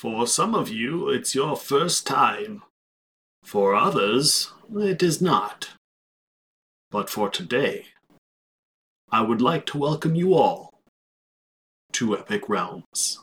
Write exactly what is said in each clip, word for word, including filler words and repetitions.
For some of you, it's your first time. For others, it is not. But for today, I would like to welcome you all to Epic Realms.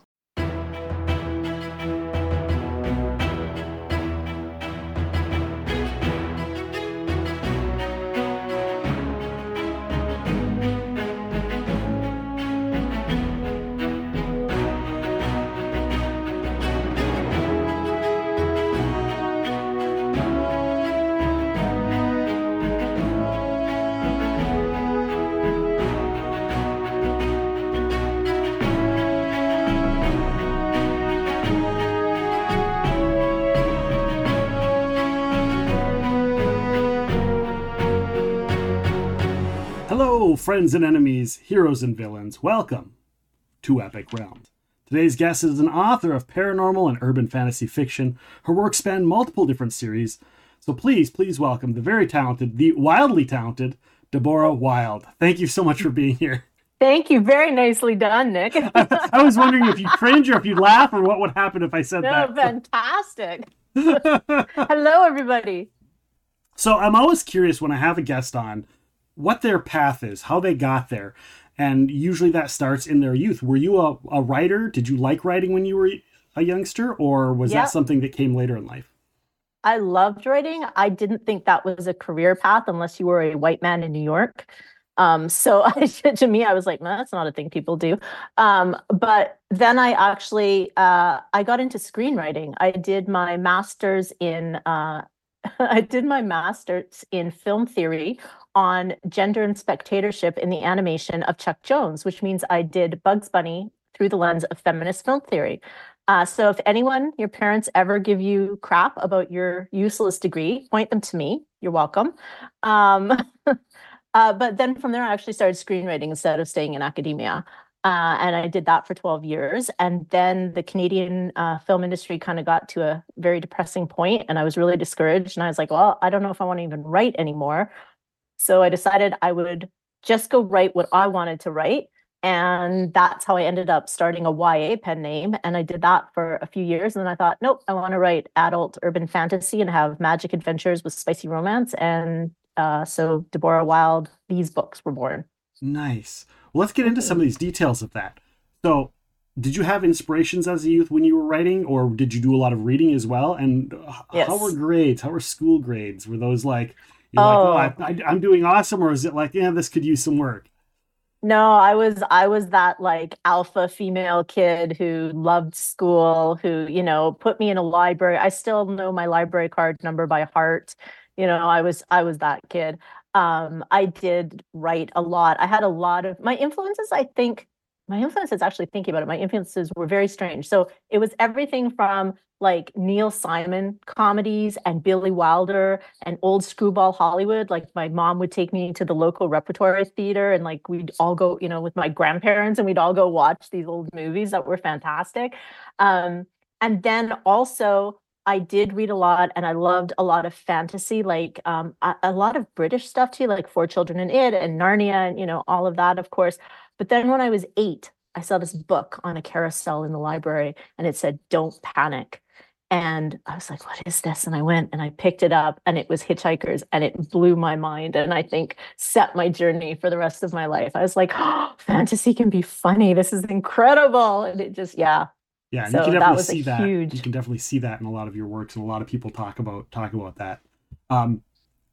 Hello, friends and enemies, heroes and villains. Welcome to Epic Realms. Today's guest is an author of paranormal and urban fantasy fiction. Her works span multiple different series. So please, please welcome the very talented, the wildly talented, Deborah Wild. Thank you so much for being here. Thank you. Very nicely done, Nick. I, I was wondering if you'd cringe or if you'd laugh or what would happen if I said no, that. Fantastic. Hello, everybody. So I'm always curious when I have a guest on what their path is, how they got there. And usually that starts in their youth. Were you a, a writer? Did you like writing when you were a youngster? Or was yeah. that something that came later in life? I loved writing. I didn't think that was a career path unless you were a white man in New York. Um, so I, to me, I was like, no, that's not a thing people do. Um, but then I actually, uh, I got into screenwriting. I did my master's in, uh, I did my master's in film theory on gender and spectatorship in the animation of Chuck Jones, which means I did Bugs Bunny through the lens of feminist film theory. Uh, so if anyone, your parents ever give you crap about your useless degree, point them to me. You're welcome. Um, uh, but then from there, I actually started screenwriting instead of staying in academia. Uh, and I did that for twelve years. And then the Canadian uh, film industry kind of got to a very depressing point, and I was really discouraged. And I was like, well, I don't know if I want to even write anymore. So I decided I would just go write what I wanted to write. And that's how I ended up starting a Y A pen name. And I did that for a few years. And then I thought, nope, I want to write adult urban fantasy and have magic adventures with spicy romance. And uh, so Deborah Wild, these books were born. Nice. Well, let's get into some of these details of that. So did you have inspirations as a youth when you were writing, or did you do a lot of reading as well? And yes. How were grades? How were school grades? Were those like, you're oh. like, oh, I, I, I'm doing awesome, or is it like, yeah, this could use some work? No, I was I was that like alpha female kid who loved school, who, you know, put me in a library. I still know my library card number by heart. You know, I was I was that kid. Um, I did write a lot. I had a lot of my influences, I think, my influences, actually thinking about it, my influences were very strange. So it was everything from like Neil Simon comedies and Billy Wilder and old screwball Hollywood. Like my mom would take me to the local repertory theater, and like we'd all go, you know, with my grandparents, and we'd all go watch these old movies that were fantastic. Um, and then also I did read a lot, and I loved a lot of fantasy, like um, a, a lot of British stuff too, like Four Children in It and Narnia, and you know, all of that, of course. But then when I was eight, I saw this book on a carousel in the library, and it said, "Don't panic." And I was like, what is this? And I went and I picked it up, and it was Hitchhikers, and it blew my mind, and I think set my journey for the rest of my life. I was like, oh, fantasy can be funny. This is incredible. And it just, yeah. Yeah, and so you can definitely see that. Huge... You can definitely see that in a lot of your works, and a lot of people talk about talk about that. Um,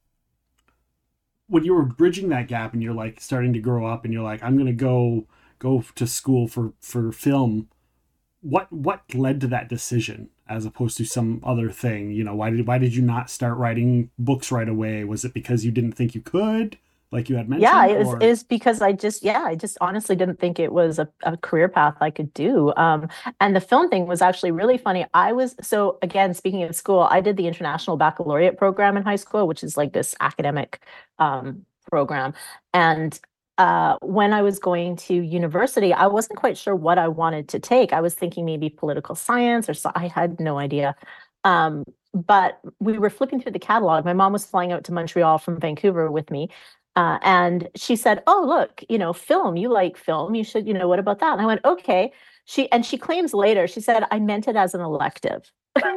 when you were bridging that gap, and you're like starting to grow up, and you're like, I'm going to go go to school for for film. What what led to that decision as opposed to some other thing? You know, why did why did you not start writing books right away? Was it because you didn't think you could, like you had mentioned? Yeah, it was, or... it was because I just, yeah, I just honestly didn't think it was a, a career path I could do. Um, and the film thing was actually really funny. I was, so again, speaking of school, I did the International Baccalaureate program in high school, which is like this academic um, program. And Uh, when I was going to university, I wasn't quite sure what I wanted to take. I was thinking maybe political science or so, I had no idea. Um, but we were flipping through the catalog. My mom was flying out to Montreal from Vancouver with me. Uh, and she said, oh, look, you know, film, you like film. You should, you know, what about that? And I went, okay. she and she claims later, she said, I meant it as an elective.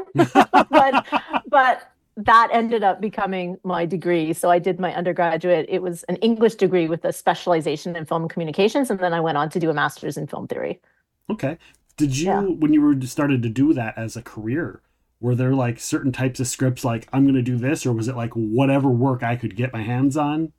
but but that ended up becoming my degree. So I did my undergraduate. It was an English degree with a specialization in film communications. And then I went on to do a master's in film theory. Okay. Did you, Yeah. when you were started to do that as a career, were there like certain types of scripts like I'm going to do this, or was it like whatever work I could get my hands on?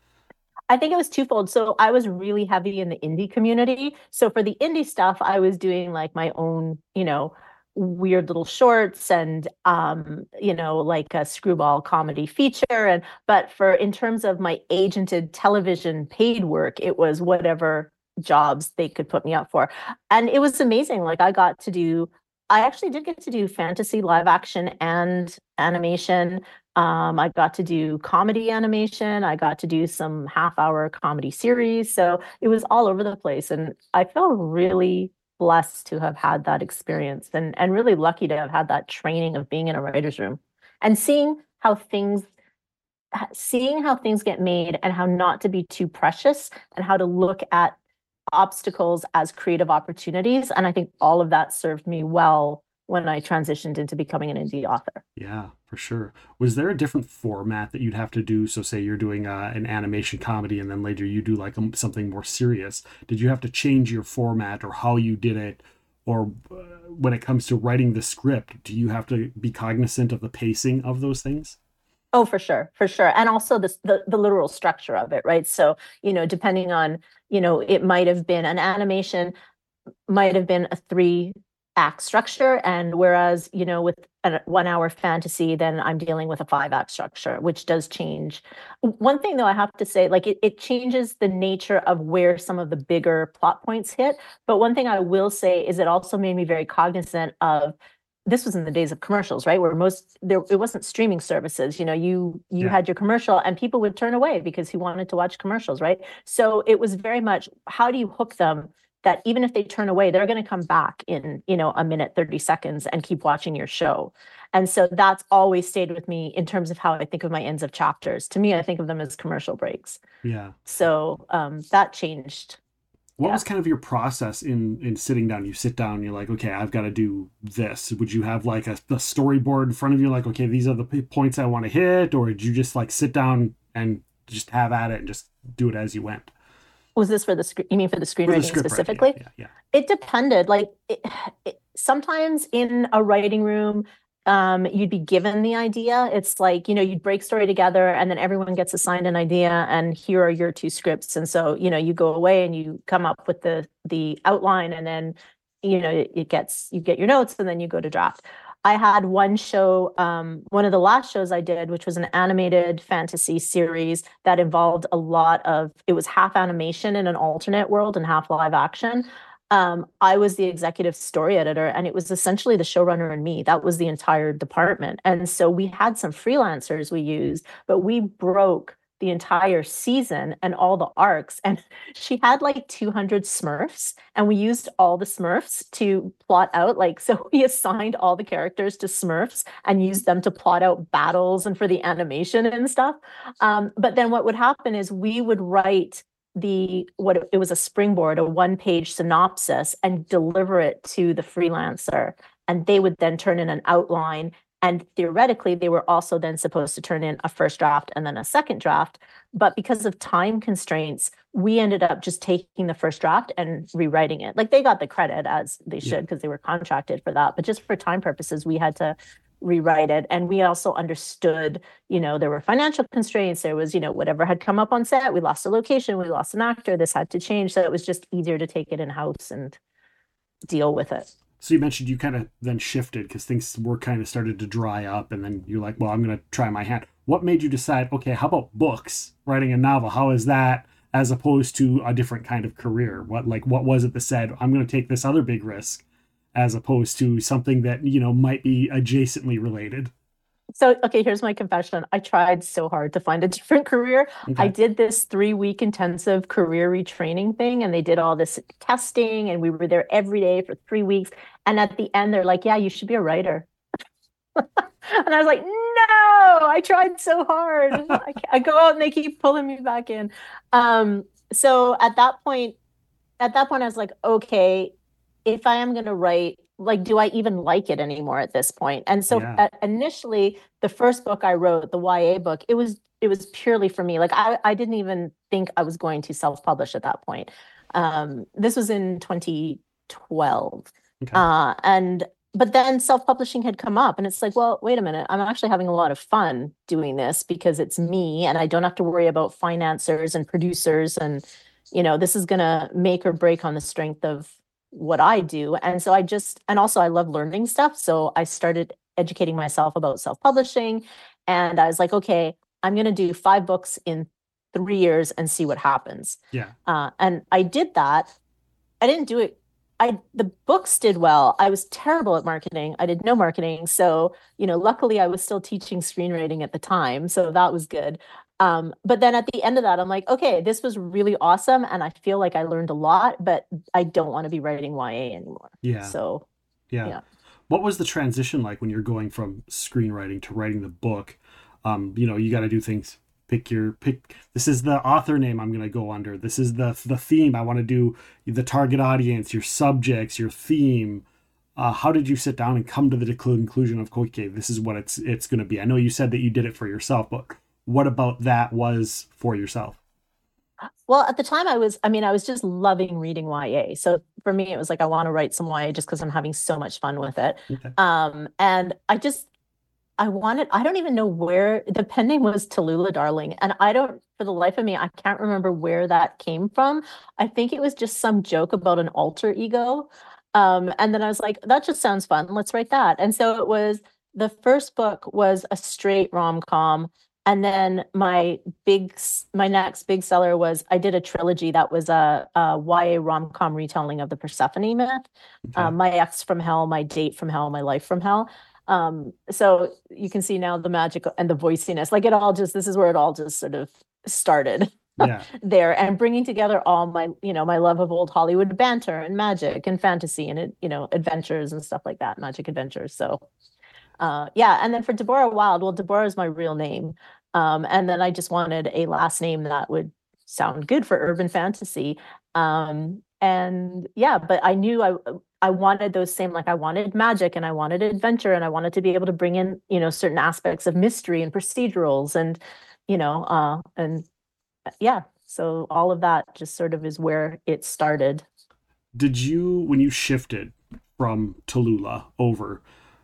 I think it was twofold. So I was really heavy in the indie community. So for the indie stuff, I was doing like my own, you know, weird little shorts and um you know like a screwball comedy feature. And but for in terms of my agented television paid work, it was whatever jobs they could put me up for. And it was amazing. Like I got to do I actually did get to do fantasy live action and animation. um I got to do comedy animation. I got to do some half hour comedy series. So it was all over the place, and I felt really blessed to have had that experience, and and really lucky to have had that training of being in a writer's room and seeing how things seeing how things get made and how not to be too precious and how to look at obstacles as creative opportunities. And I think all of that served me well when I transitioned into becoming an indie author. Yeah, for sure. Was there a different format that you'd have to do? So say you're doing uh, an animation comedy and then later you do like um, something more serious. Did you have to change your format or how you did it? Or uh, when it comes to writing the script, do you have to be cognizant of the pacing of those things? Oh, for sure, for sure. And also this, the, the literal structure of it, right? So, you know, depending on, you know, it might have been an animation, might have been a three act structure. And whereas, you know, with a one hour fantasy, then I'm dealing with a five act structure, which does change. One thing though, I have to say, like it, it changes the nature of where some of the bigger plot points hit. But one thing I will say is it also made me very cognizant of, this was in the days of commercials, right? Where most there it wasn't streaming services. You know, you you Yeah. had your commercial and people would turn away because he wanted to watch commercials, right? So it was very much, how do you hook them that even if they turn away, they're going to come back in, you know, a minute, thirty seconds and keep watching your show. And so that's always stayed with me in terms of how I think of my ends of chapters. To me, I think of them as commercial breaks. Yeah. So um, that changed. What Yeah. was kind of your process in in sitting down? You sit down, you're like, okay, I've got to do this. Would you have like a, a storyboard in front of you, like, okay, these are the p- points I want to hit, or did you just like sit down and just have at it and just do it as you went? Was this for the screen? You mean for the For the screenwriting script writing, specifically? yeah, yeah, It depended. Like it, it, sometimes in a writing room, um, you'd be given the idea. It's like, you know, you'd break story together and then everyone gets assigned an idea and here are your two scripts. And so, you know, you go away and you come up with the the outline, and then, you know, it, it gets, you get your notes and then you go to draft. I had one show, um, one of the last shows I did, which was an animated fantasy series that involved a lot of, it was half animation in an alternate world and half live action. Um, I was the executive story editor, and it was essentially the showrunner and me. That was the entire department. And so we had some freelancers we used, but we broke the entire season and all the arcs. And she had like two hundred Smurfs, and we used all the Smurfs to plot out. Like, so we assigned all the characters to Smurfs and used them to plot out battles and for the animation and stuff. Um, but then what would happen is we would write the what it was a springboard, a one page synopsis, and deliver it to the freelancer, and they would then turn in an outline. And theoretically they were also then supposed to turn in a first draft and then a second draft, but because of time constraints we ended up just taking the first draft and rewriting it. Like, they got the credit as they should because they were contracted for that, but just for time purposes we had to rewrite it. And we also understood, you know, there were financial constraints. There was, you know, whatever had come up on set, we lost a location, we lost an actor, this had to change. So it was just easier to take it in-house and deal with it. So you mentioned you kind of then shifted because things were kind of started to dry up, and then you're like, well, I'm going to try my hand. What made you decide, okay, how about books, writing a novel? How is that as opposed to a different kind of career? What, like, what was it that said, I'm going to take this other big risk, as opposed to something that, you know, might be adjacently related? So, okay, here's my confession. I tried so hard to find a different career. Okay. I did this three week intensive career retraining thing, and they did all this testing, and we were there every day for three weeks. And at the end, they're like, yeah, you should be a writer. And I was like, no, I tried so hard. I, I go out and they keep pulling me back in. Um, so at that point, at that point, I was like, okay, if I am going to write, like, do I even like it anymore at this point? And so Yeah. uh, initially, the first book I wrote, the Y A book, it was it was purely for me. Like I, I didn't even think I was going to self-publish at that point. Um, this was in twenty twelve. Okay. Uh, and but then self-publishing had come up, and it's like, well, wait a minute, I'm actually having a lot of fun doing this because it's me and I don't have to worry about financiers and producers, and you know, this is gonna make or break on the strength of what I do. And so I just, and also I love learning stuff. So I started educating myself about self-publishing, and I was like, okay, I'm going to do five books in three years and see what happens. Yeah. Uh, and I did that. I didn't do it. I, the books did well. I was terrible at marketing. I did no marketing. So, you know, luckily I was still teaching screenwriting at the time. So that was good. Um, but then at the end of that, I'm like, okay, this was really awesome. And I feel like I learned a lot, but I don't want to be writing Y A anymore. Yeah. So, yeah. yeah. What was the transition like when you're going from screenwriting to writing the book? Um, you know, you got to do things. Pick your pick. This is the author name I'm going to go under. This is the the theme I want to do. The target audience, your subjects, your theme. Uh, how did you sit down and come to the conclusion of, okay, this is what it's it's going to be? I know you said that you did it for yourself, but what about that was for yourself? Well, at the time I was, I mean, I was just loving reading Y A. So for me, it was like, I want to write some Y A just because I'm having so much fun with it. Okay. Um, and I just, I wanted, I don't even know where the pen name was, Tallulah Darling. And I don't, for the life of me, I can't remember where that came from. I think it was just some joke about an alter ego. Um, and then I was like, that just sounds fun. Let's write that. And so it was, the first book was a straight rom-com. And then my big, my next big seller was, I did a trilogy that was a, a Y A rom-com retelling of the Persephone myth. Okay. Um, My Ex from Hell, My Date from Hell, My Life from Hell. Um, so you can see now the magic and the voiciness, like it all just, this is where it all just sort of started. Yeah. There, and bringing together all my, you know, my love of old Hollywood banter and magic and fantasy and, you know, adventures and stuff like that, magic adventures. So, uh, yeah. And then for Deborah Wild, well, Deborah is my real name. Um, and then I just wanted a last name that would sound good for urban fantasy. Um, and yeah, but I knew I, I wanted those same, like I wanted magic and I wanted adventure and I wanted to be able to bring in, you know, certain aspects of mystery and procedurals and, you know, uh, and yeah, so all of that just sort of is where it started. Did you, when you shifted from Tallulah over,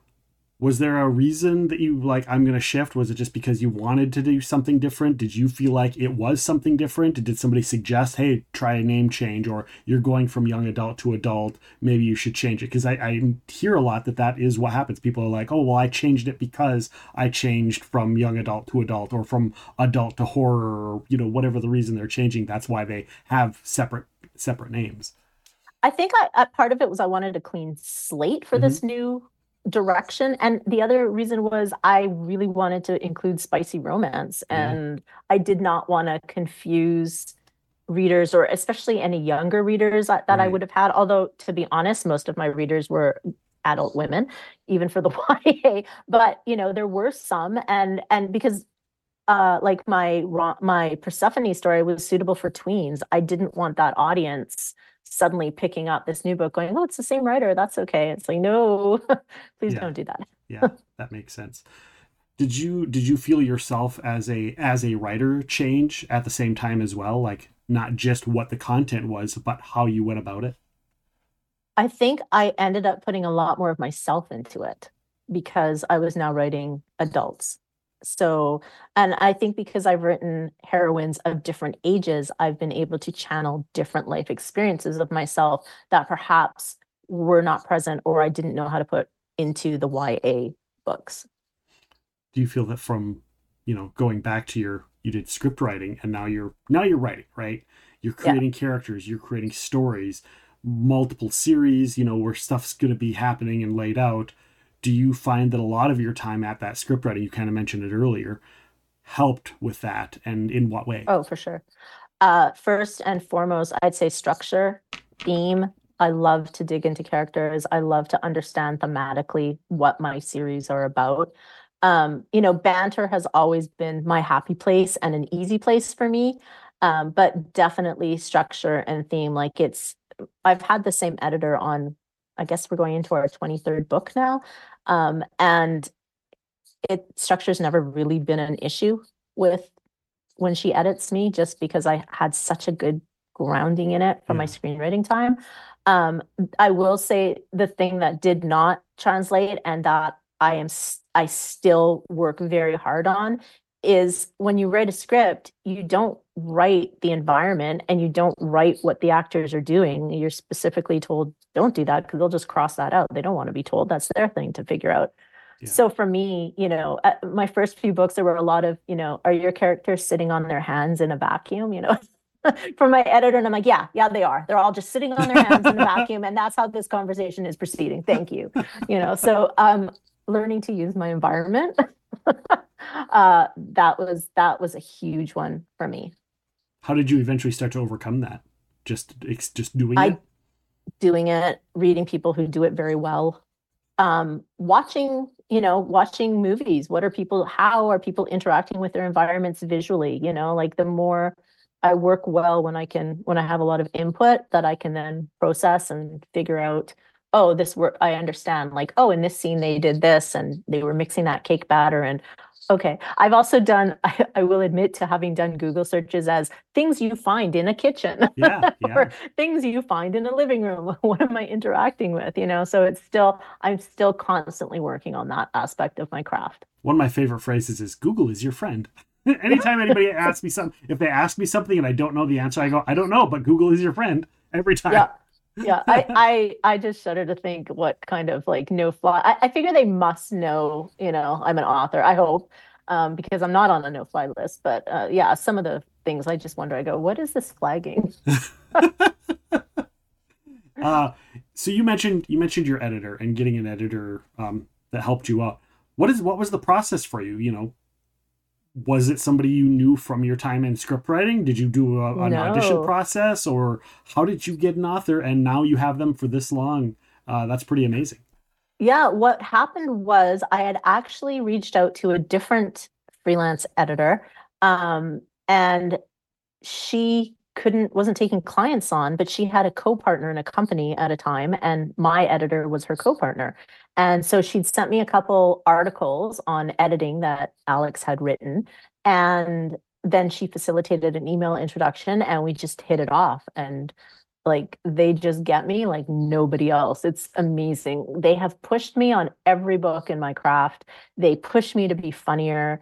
was there a reason that you like, I'm going to shift? Was it just because you wanted to do something different? Did you feel like it was something different? Did somebody suggest, hey, try a name change, or you're going from young adult to adult, maybe you should change it? Because I, I hear a lot that that is what happens. People are like, oh, well, I changed it because I changed from young adult to adult, or from adult to horror, or, you know, whatever the reason they're changing. That's why they have separate separate names. I think I, uh, part of it was I wanted a clean slate for mm-hmm. this new direction, and the other reason was I really wanted to include spicy romance, and yeah. I did not want to confuse readers, or especially any younger readers that, that right. I would have had, although to be honest, most of my readers were adult women, even for the Y A, but you know, there were some, and and because uh like my my Persephone story was suitable for tweens, I didn't want that audience suddenly picking up this new book going, oh, it's the same writer, that's okay. It's like, no, please yeah. don't do that. Yeah, that makes sense. Did you did you feel yourself as a as a writer change at the same time as well? Like not just what the content was, but how you went about it? I think I ended up putting a lot more of myself into it because I was now writing adults. So, and I think because I've written heroines of different ages, I've been able to channel different life experiences of myself that perhaps were not present, or I didn't know how to put into the Y A books. Do you feel that from, you know, going back to your, you did script writing and now you're, now you're writing, right? You're creating yeah. characters, you're creating stories, multiple series, you know, where stuff's going to be happening and laid out. Do you find that a lot of your time at that script writing, you kind of mentioned it earlier, helped with that, and in what way? Oh, for sure. Uh, first and foremost, I'd say structure, theme. I love to dig into characters. I love to understand thematically what my series are about. Um, you know, banter has always been my happy place and an easy place for me, um, but definitely structure and theme. Like it's, I've had the same editor on I guess we're going into our twenty-third book now. Um, and it structure's never really been an issue with when she edits me, just because I had such a good grounding in it from yeah. my screenwriting time. Um, I will say the thing that did not translate and that I am I still work very hard on is when you write a script, you don't write the environment and you don't write what the actors are doing. You're specifically told, don't do that, because they'll just cross that out. They don't want to be told. That's their thing to figure out. Yeah. So for me, you know, my first few books, there were a lot of, you know, are your characters sitting on their hands in a vacuum, you know, from my editor. And I'm like, yeah, yeah, they are. They're all just sitting on their hands in a vacuum. And that's how this conversation is proceeding. Thank you. You know, so um, learning to use my environment. uh, that was, that was a huge one for me. How did you eventually start to overcome that? Just, just doing I, it? Doing it, reading people who do it very well. Um, watching, you know, watching movies. What are people, how are people interacting with their environments visually? You know, like the more I work well when I can, when I have a lot of input that I can then process and figure out, oh, this work, I understand. Like, oh, in this scene, they did this and they were mixing that cake batter. And okay, I've also done, I, I will admit to having done Google searches as things you find in a kitchen yeah, yeah. or things you find in a living room. What am I interacting with? You know, so it's still, I'm still constantly working on that aspect of my craft. One of my favorite phrases is Google is your friend. Anytime anybody asks me something, if they ask me something and I don't know the answer, I go, I don't know, but Google is your friend every time. Yeah. Yeah, I, I I just shudder to think what kind of like no fly. I, I figure they must know, you know, I'm an author, I hope, um, because I'm not on a no fly list. But uh, yeah, some of the things I just wonder, I go, what is this flagging? uh, so you mentioned you mentioned your editor and getting an editor um, that helped you out. What is what was the process for you? You know, was it somebody you knew from your time in script writing? Did you do a, an no. audition process, or how did you get an author and now you have them for this long? Uh, that's pretty amazing. Yeah, what happened was I had actually reached out to a different freelance editor, um, and she couldn't, wasn't taking clients on, but she had a co-partner in a company at a time, and my editor was her co-partner. And so she'd sent me a couple articles on editing that Alex had written, and then she facilitated an email introduction and we just hit it off. And like, they just get me like nobody else. It's amazing. They have pushed me on every book in my craft. They push me to be funnier.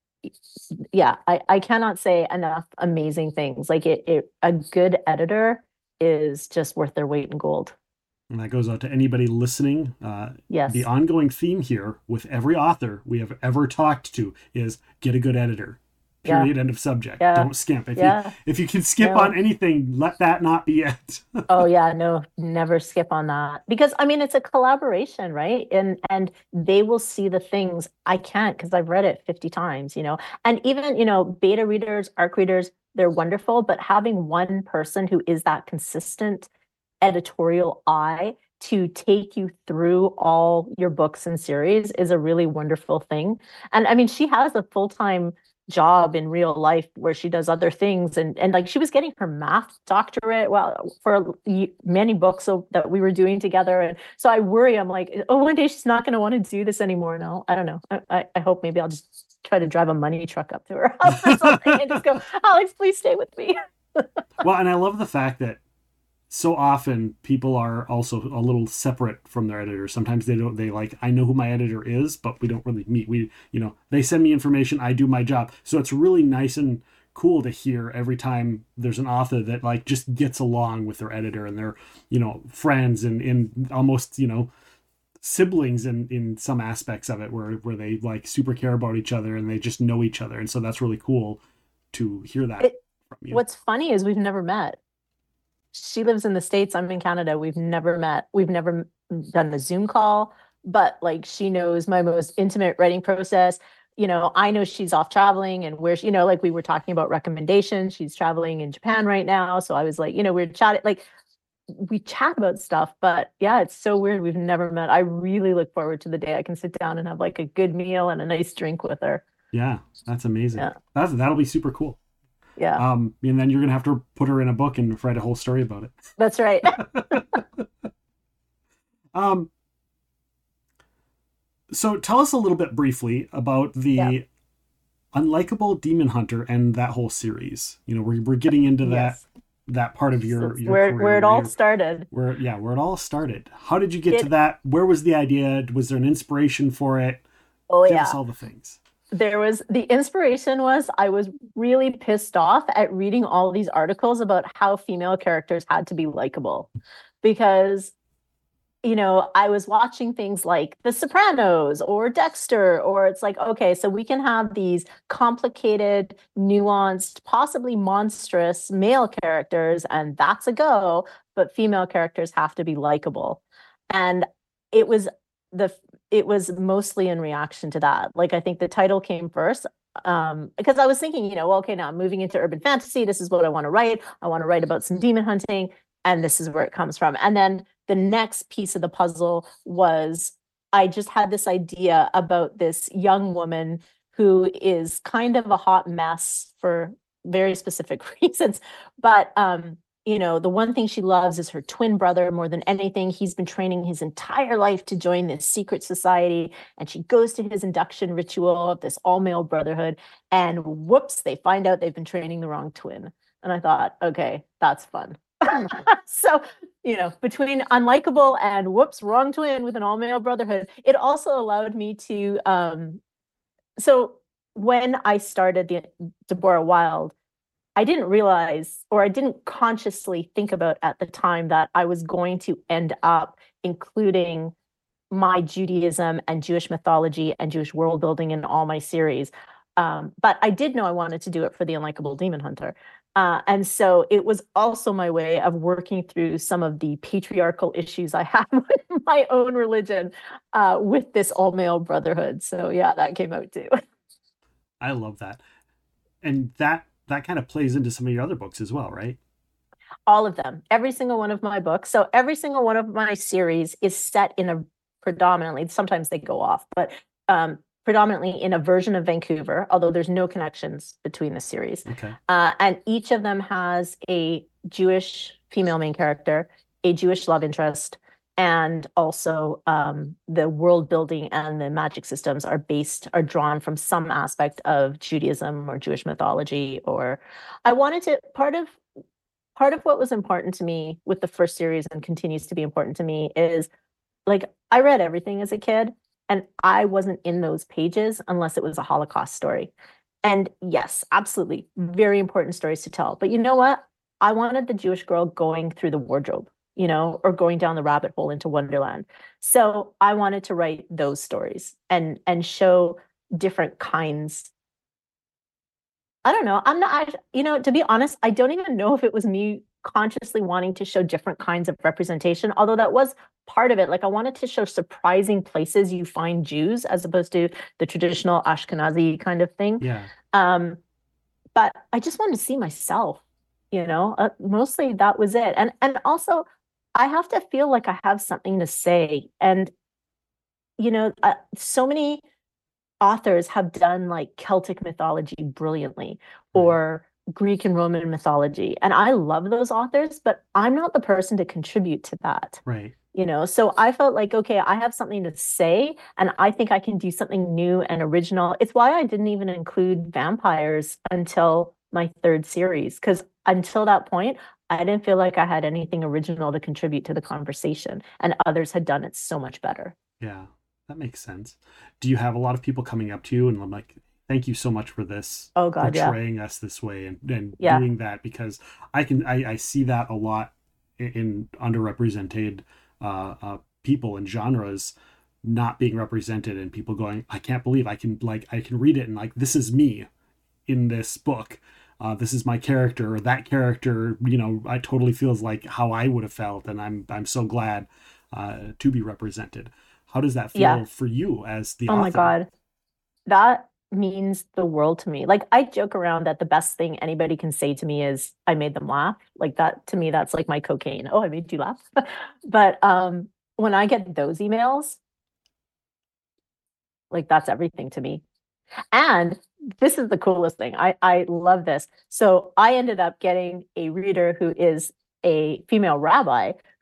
Yeah, I, I cannot say enough amazing things. Like it, it, a good editor is just worth their weight in gold. And that goes out to anybody listening. Uh, yes. The ongoing theme here with every author we have ever talked to is get a good editor. Period. Yeah. End of subject. Yeah. Don't skimp. If yeah. you if you can skip no. on anything, let that not be it. Oh yeah, no, never skip on that. Because I mean, it's a collaboration, right? And and they will see the things I can't because I've read it fifty times, you know. And even, you know, beta readers, ARC readers, they're wonderful, but having one person who is that consistent editorial eye to take you through all your books and series is a really wonderful thing. And I mean, she has a full-time job in real life where she does other things, and and like she was getting her math doctorate well for many books so, that we were doing together. And so I worry, I'm like, oh, one day she's not going to want to do this anymore. No, I don't know. I, I hope maybe I'll just try to drive a money truck up to her house or something and just go, Alex, please stay with me. Well, and I love the fact that so often people are also a little separate from their editor. Sometimes they don't, they like, I know who my editor is, but we don't really meet. We, you know, they send me information, I do my job. So it's really nice and cool to hear every time there's an author that like just gets along with their editor and they're, you know, friends and, and almost, you know, siblings in, in some aspects of it where, where they like super care about each other and they just know each other. And so that's really cool to hear that it, from you. What's funny is we've never met. She lives in the States. I'm in Canada. We've never met. We've never done a Zoom call, but like she knows my most intimate writing process. You know, I know she's off traveling and where, she, you know, like we were talking about recommendations. She's traveling in Japan right now. So I was like, you know, we're chatting, like we chat about stuff, but yeah, it's so weird. We've never met. I really look forward to the day I can sit down and have like a good meal and a nice drink with her. Yeah, that's amazing. Yeah. That's, that'll be super cool. Yeah. Um, and then you're going to have to put her in a book and write a whole story about it. That's right. Um, so tell us a little bit briefly about the Yeah. Unlikable Demon Hunter and that whole series. You know, we're we're getting into that Yes. that part of your That's your where career where it where all you're started. where yeah, where it all started. How did you get to It that? Where was the idea? Was there an inspiration for it? oh Give us yeah. all the things. There was the inspiration was I was really pissed off at reading all these articles about how female characters had to be likable because you know, I was watching things like The Sopranos or Dexter, or it's like, okay, so we can have these complicated, nuanced, possibly monstrous male characters, and that's a go, but female characters have to be likable. And it was the it was mostly in reaction to that. Like I think the title came first. Um, because I was thinking, you know, well, okay, now I'm moving into urban fantasy. This is what I want to write. I want to write about some demon hunting, and this is where it comes from. And then the next piece of the puzzle was I just had this idea about this young woman who is kind of a hot mess for very specific reasons. But um, you know, the one thing she loves is her twin brother more than anything. He's been training his entire life to join this secret society, and she goes to his induction ritual of this all-male brotherhood, and whoops, they find out they've been training the wrong twin. And I thought, okay, that's fun. So, you know, between unlikable and whoops, wrong twin with an all-male brotherhood, it also allowed me to um so when I started the Deborah Wild, I didn't realize, or I didn't consciously think about at the time, that I was going to end up including my Judaism and Jewish mythology and Jewish world building in all my series. Um, but I did know I wanted to do it for the Unlikable Demon Hunter. Uh, and so it was also my way of working through some of the patriarchal issues I have with my own religion uh, with this all male brotherhood. So yeah, that came out too. I love that. And that that kind of plays into some of your other books as well, right? All of them, every single one of my books. So every single one of my series is set in a predominantly, sometimes they go off, but um, predominantly in a version of Vancouver, although there's no connections between the series. Okay. Uh, and each of them has a Jewish female main character, a Jewish love interest, and also um, the world building and the magic systems are based, are drawn from some aspect of Judaism or Jewish mythology. Or I wanted to, part of part of what was important to me with the first series and continues to be important to me is like I read everything as a kid, and I wasn't in those pages unless it was a Holocaust story. And yes, absolutely, very important stories to tell. But you know what? I wanted the Jewish girl going through the wardrobe, you know, or going down the rabbit hole into Wonderland. So I wanted to write those stories and and show different kinds. I don't know. I'm not, I, you know, to be honest, I don't even know if it was me consciously wanting to show different kinds of representation, although that was part of it. Like I wanted to show surprising places you find Jews as opposed to the traditional Ashkenazi kind of thing. Yeah. Um, but I just wanted to see myself, you know, uh, mostly that was it. And, and also I have to feel like I have something to say. And, you know, uh, so many authors have done like Celtic mythology brilliantly or Greek and Roman mythology. And I love those authors, but I'm not the person to contribute to that. Right. You know, so I felt like, okay, I have something to say, and I think I can do something new and original. It's why I didn't even include vampires until my third series, because until that point, I didn't feel like I had anything original to contribute to the conversation, and others had done it so much better. Yeah, that makes sense. Do you have a lot of people coming up to you and I'm like, thank you so much for this, oh God, portraying yeah. us this way and, and yeah. doing that? Because I can, I, I see that a lot in, in underrepresented uh, uh, people and genres not being represented, and people going, I can't believe I can like, I can read it and like, this is me in this book. Uh, this is my character, or that character, you know, I totally feels like how I would have felt. And I'm, I'm so glad uh, to be represented. How does that feel yeah. for you as the oh author? my God, that means the world to me. Like I joke around that the best thing anybody can say to me is I made them laugh. Like that to me, that's like my cocaine. Oh, I made you laugh. But um, when I get those emails, like that's everything to me. And this is the coolest thing. I, I love this. So I ended up getting a reader who is a female rabbi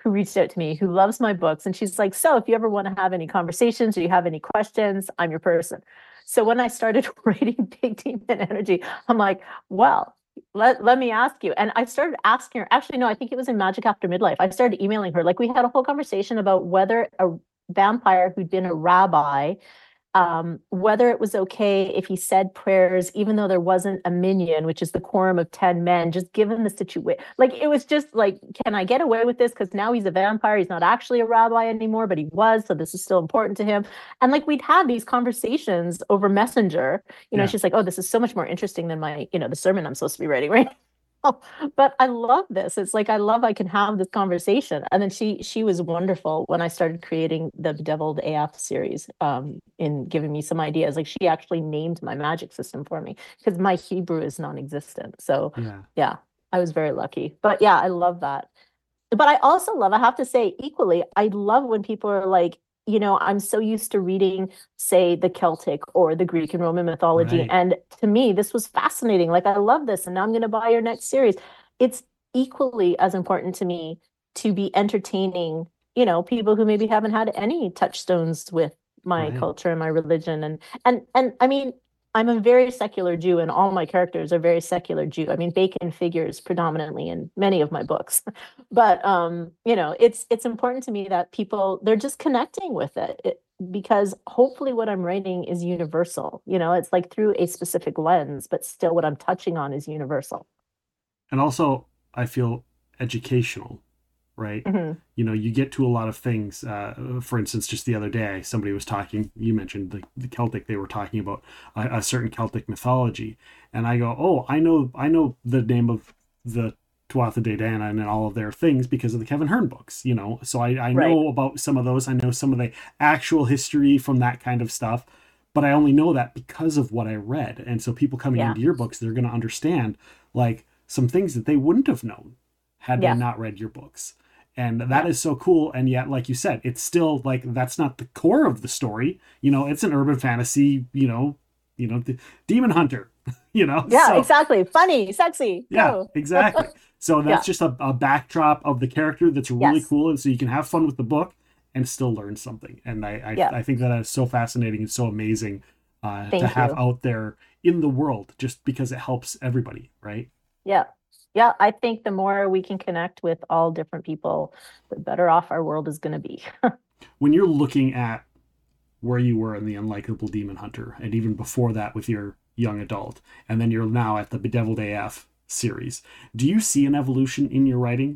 who reached out to me, who loves my books. And she's like, so if you ever want to have any conversations or you have any questions, I'm your person. So when I started writing Big Demon Energy, I'm like, well, let, let me ask you. And I started asking her, actually, no, I think it was in Magic After Midlife. I started emailing her. Like we had a whole conversation about whether a vampire who'd been a rabbi, um, whether it was okay if he said prayers, even though there wasn't a minyan, which is the quorum of ten men, just given the situation. Like, it was just like, can I get away with this? Because now he's a vampire. He's not actually a rabbi anymore, but he was. So this is still important to him. And like, we'd had these conversations over Messenger. You know, Yeah. she's like, oh, this is so much more interesting than my, you know, the sermon I'm supposed to be writing, right? Oh, but I love this. It's like I love I can have this conversation. And then she she was wonderful when I started creating the Bedeviled A F series, um, in giving me some ideas. Like she actually named my magic system for me because my Hebrew is non-existent. So Yeah. yeah, I was very lucky. But yeah, I love that. But I also love, I have to say equally, I love when people are like, you know, I'm so used to reading, say, the Celtic or the Greek and Roman mythology. Right. And to me, this was fascinating. Like, I love this. And now I'm going to buy your next series. It's equally as important to me to be entertaining, you know, people who maybe haven't had any touchstones with my Right. culture and my religion. And, and, and I mean, I'm a very secular Jew, and all my characters are very secular Jew. I mean, Bacon figures predominantly in many of my books. But um, you know, it's it's important to me that people, they're just connecting with it, it because hopefully what I'm writing is universal. You know, it's like through a specific lens, but still what I'm touching on is universal. And also, I feel educational, right? Mhm. You know, you get to a lot of things. Uh, for instance, just the other day, somebody was talking, you mentioned the, the Celtic, they were talking about a, a certain Celtic mythology. And I go, oh, I know, I know the name of the Tuatha De Danann and all of their things because of the Kevin Hearn books, you know? So I, I Right. know about some of those. I know some of the actual history from that kind of stuff, but I only know that because of what I read. And so people coming Yeah. into your books, they're going to understand like some things that they wouldn't have known had Yeah. they not read your books. And that is so cool. And yet, like you said, it's still like, that's not the core of the story. You know, it's an urban fantasy, you know, you know, the demon hunter, you know? Yeah, So, exactly. Funny, sexy. yeah, Go. exactly. So that's Yeah. just a, a backdrop of the character that's really Yes. cool. And so you can have fun with the book and still learn something. And I, I, Yeah. I think that is so fascinating and so amazing uh, Thank to have you. out there in the world, just because it helps everybody, right? Yeah. Yeah. I think the more we can connect with all different people, the better off our world is going to be. When you're looking at where you were in the Unlikable Demon Hunter, and even before that with your young adult, and then you're now at the Bedeviled A F series, do you see an evolution in your writing?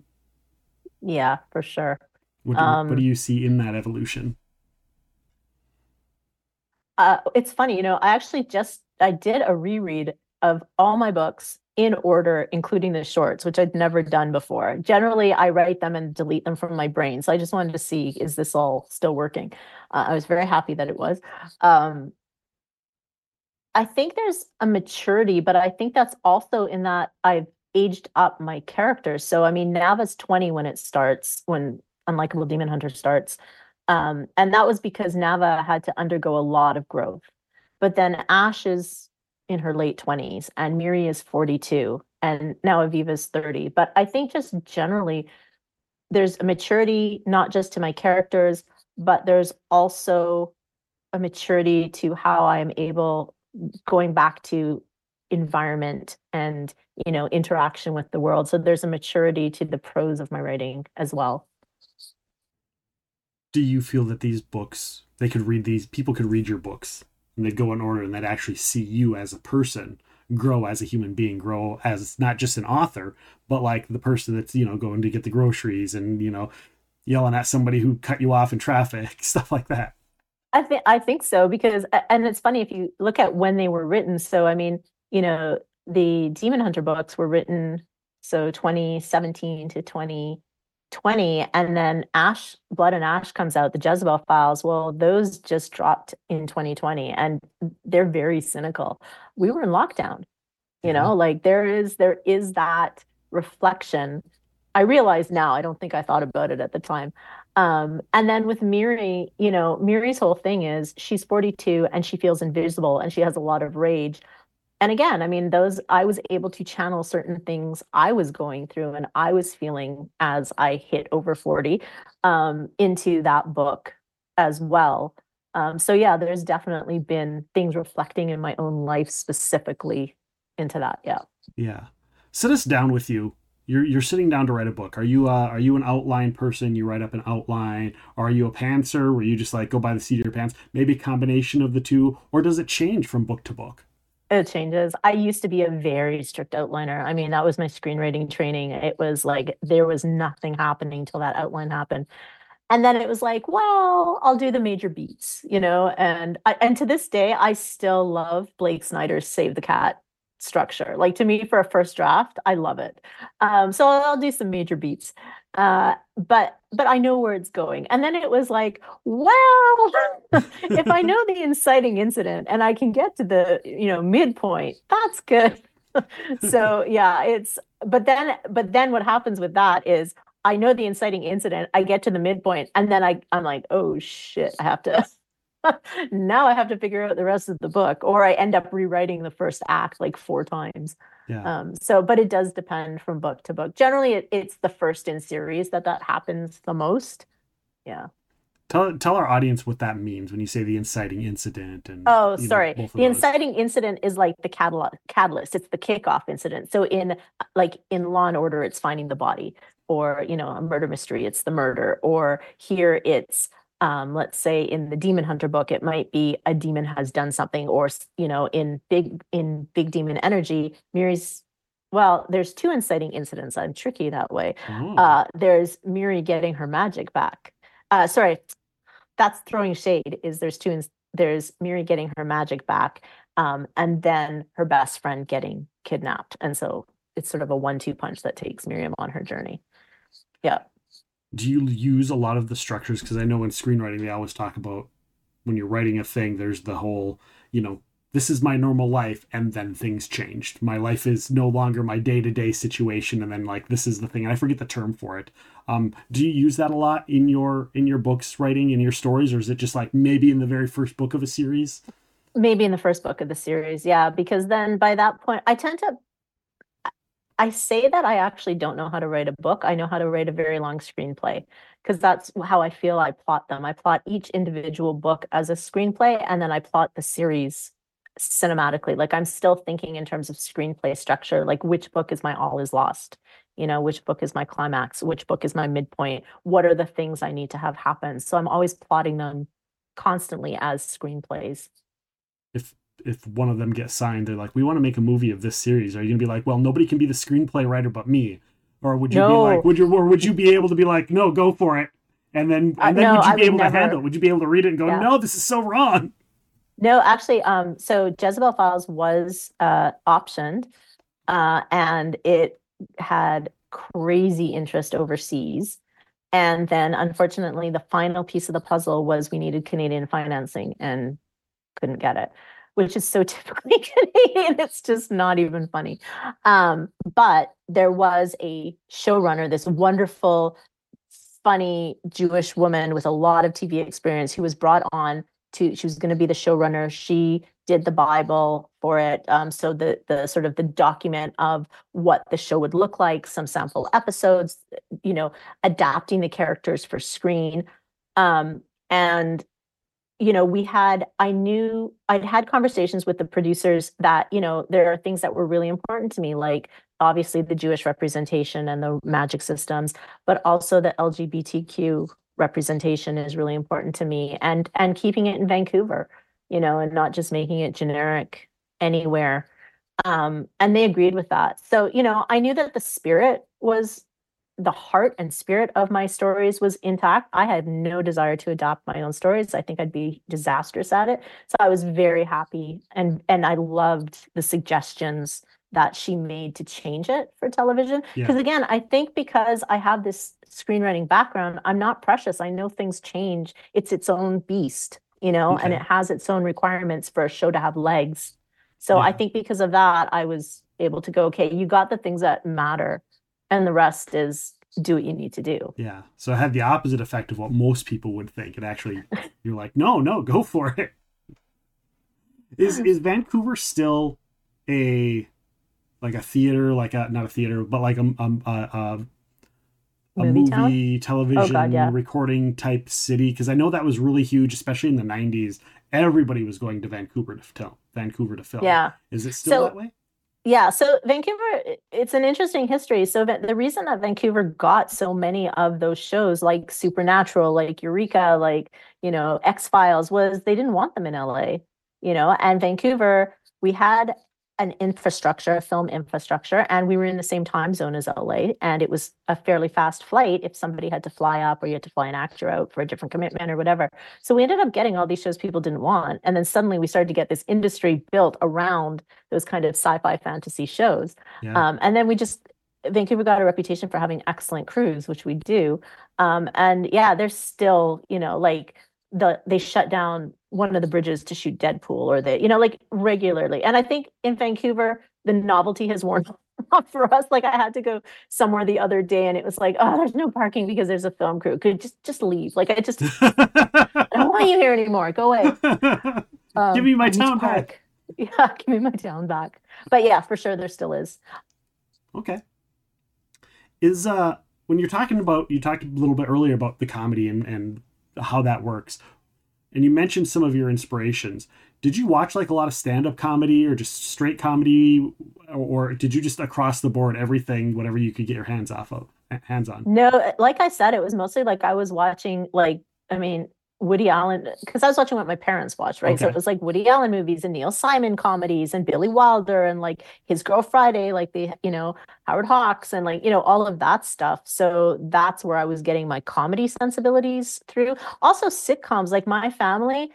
Yeah, for sure. What do, what do Um, you see in that evolution? uh, it's funny, you know, I actually just I did a reread of all my books in order, including the shorts, which I'd never done before. Generally, I write them and delete them from my brain. So I just wanted to see, is this all still working? Uh, I was very happy that it was. Um, I think there's a maturity, but I think that's also in that I've aged up my characters. So I mean, Nava's twenty when it starts, when Unlikable Demon Hunter starts. Um, and that was because Nava had to undergo a lot of growth. But then Ash is in her late twenties and Miri is forty-two and now Aviva's thirty. But I think just generally there's a maturity, not just to my characters, but there's also a maturity to how I am able, going back to environment and, you know, interaction with the world. So there's a maturity to the prose of my writing as well. Do you feel that these books, they could read these, people could read your books and they'd go in order and they'd actually see you as a person grow as a human being, grow as not just an author, but like the person that's, you know, going to get the groceries and, you know, yelling at somebody who cut you off in traffic, stuff like that? I think I think so because, and it's funny if you look at when they were written. So I mean, you know, the Demon Hunter books were written so twenty seventeen to twenty twenty, and then Ash, Blood and Ash comes out, the Jezebel Files. Well, those just dropped in twenty twenty, and they're very cynical. We were in lockdown, you Yeah. know, like there is there is that reflection. I realize now, I don't think I thought about it at the time. Um, and then with Miri, you know, Miri's whole thing is she's forty-two and she feels invisible and she has a lot of rage. and again, I mean, those I was able to channel certain things I was going through and I was feeling as I hit over forty um, into that book as well. Um, so yeah, there's definitely been things reflecting in my own life specifically into that. Yeah. Yeah. Sit us down with you. You're you're sitting down to write a book. Are you uh are you an outline person? You write up an outline? Or are you a pantser where you just like go by the seat of your pants? Maybe a combination of the two, or does it change from book to book? It changes. I used to be a very strict outliner. I mean, that was my screenwriting training. It was like there was nothing happening till that outline happened. And then it was like, well, I'll do the major beats, you know, and I, and to this day, I still love Blake Snyder's Save the Cat structure. Like to me, for a first draft, I love it. Um, so I'll do some major beats, uh, but but I know where it's going. And then it was like, well, if I know the inciting incident and I can get to the you know midpoint, that's good. So yeah, it's but then but then what happens with that is I know the inciting incident, I get to the midpoint, and then I I'm like, oh shit, I have to now I have to figure out the rest of the book, or I end up rewriting the first act like four times. Yeah. Um, so, but it does depend from book to book. Generally, it, it's the first in series that that happens the most. Yeah. Tell tell our audience what that means when you say the inciting incident and Oh, you know, sorry. both of The those. inciting incident is like the catalyst. Catalyst. It's the kickoff incident. So in like in Law and Order, it's finding the body, or you know, a murder mystery, it's the murder, or here it's um, let's say in the Demon Hunter book, it might be a demon has done something, or you know, in big in Big Demon Energy, Miri's. Well, there's two inciting incidents. I'm tricky that way. Oh. Uh, there's Miri getting her magic back. Uh, sorry, that's throwing shade. Is there's two ins- there's Miri getting her magic back, um, and then her best friend getting kidnapped, and so it's sort of a one-two punch that takes Miriam on her journey. Yeah. Do you use a lot of the structures? Because I know in screenwriting they always talk about when you're writing a thing, there's the whole, you know, this is my normal life, and then things changed. My life is no longer my day-to-day situation, and then like this is the thing. And I forget the term for it. Um, do you use that a lot in your in your books writing, in your stories, or is it just like maybe in the very first book of a series? Maybe in the first book of the series, yeah, because then by that point, I tend to I say that I actually don't know how to write a book. I know how to write a very long screenplay because that's how I feel I plot them. I plot each individual book as a screenplay, and then I plot the series cinematically. Like I'm still thinking in terms of screenplay structure, like which book is my all is lost? You know, which book is my climax? Which book is my midpoint? What are the things I need to have happen? So I'm always plotting them constantly as screenplays. If if one of them gets signed, they're like, we want to make a movie of this series. Are you gonna be like, well, nobody can be the screenplay writer but me? Or would you No. be like, would you, or would you be able to be like, no, go for it? And then, Uh, and then no, would you I be would able never. to handle it? Would you be able to read it and go, Yeah. no, this is so wrong? No, actually, um, so Jezebel Files was uh, optioned, uh, and it had crazy interest overseas. And then, unfortunately, the final piece of the puzzle was we needed Canadian financing and couldn't get it, which is so typically Canadian. It's just not even funny. Um, but there was a showrunner, this wonderful, funny Jewish woman with a lot of T V experience who was brought on to, she was going to be the showrunner. She did the Bible for it. Um, so the the sort of the document of what the show would look like, some sample episodes, you know, adapting the characters for screen. Um, and you know, we had, I knew I'd had conversations with the producers that, you know, there are things that were really important to me, like obviously the Jewish representation and the magic systems, but also the L G B T Q representation is really important to me, and and keeping it in Vancouver, you know, and not just making it generic anywhere. Um, and they agreed with that. So, you know, I knew that the spirit was the heart and spirit of my stories was intact. I had no desire to adapt my own stories. I think I'd be disastrous at it. So I was very happy, and and I loved the suggestions that she made to change it for television. Because Yeah. again, I think because I have this screenwriting background, I'm not precious. I know things change. It's its own beast, you know, and Okay. it has its own requirements for a show to have legs. So I Yeah. think because of that, I was able to go, okay, you got the things that matter, and the rest is do what you need to do. Yeah. So it had the opposite effect of what most people would think. And actually, you're like, no, no, go for it. Is is Vancouver still a like a theater, like a not a theater, but like a a, a, a Movie town. movie, Oh God, television yeah. recording type city? Because I know that was really huge, especially in the nineties. Everybody was going to Vancouver to film. Vancouver to film. Yeah. Is it still that So way? yeah, so Vancouver, i- it's an interesting history. So Va- the reason that Vancouver got so many of those shows like Supernatural, like Eureka, like, you know, X-Files was they didn't want them in L A, you know, and Vancouver, we had an infrastructure, a film infrastructure, and we were in the same time zone as L A, and it was a fairly fast flight if somebody had to fly up or you had to fly an actor out for a different commitment or whatever. So we ended up getting all these shows people didn't want, and then suddenly we started to get this industry built around those kind of sci-fi fantasy shows. Yeah. Um, and then we just Vancouver got a reputation for having excellent crews, which we do. Um, and yeah, there's still, you know, like the they shut down one of the bridges to shoot Deadpool, or they, you know, like regularly. And I think in Vancouver, the novelty has worn off for us. Like I had to go somewhere the other day, and it was like, oh, there's no parking because there's a film crew. Could just just leave. Like I just I don't want you here anymore. Go away. Give Um, me my I need to town back. park. Yeah, give me my town back. But yeah, for sure, there still is. Okay. Is uh when you're talking about you talked a little bit earlier about the comedy and and how that works, and you mentioned some of your inspirations. Did you watch like a lot of stand-up comedy or just straight comedy, or, or did you just across the board everything, whatever you could get your hands off of, hands on? No, like I said, it was mostly like I was watching, like, I mean, Woody Allen, because I was watching what my parents watched, right? So Okay. it was like Woody Allen movies and Neil Simon comedies and Billy Wilder and like His Girl Friday, like the, you know, Howard Hawks and like, you know, all of that stuff. So that's where I was getting my comedy sensibilities through. Also sitcoms, like my family,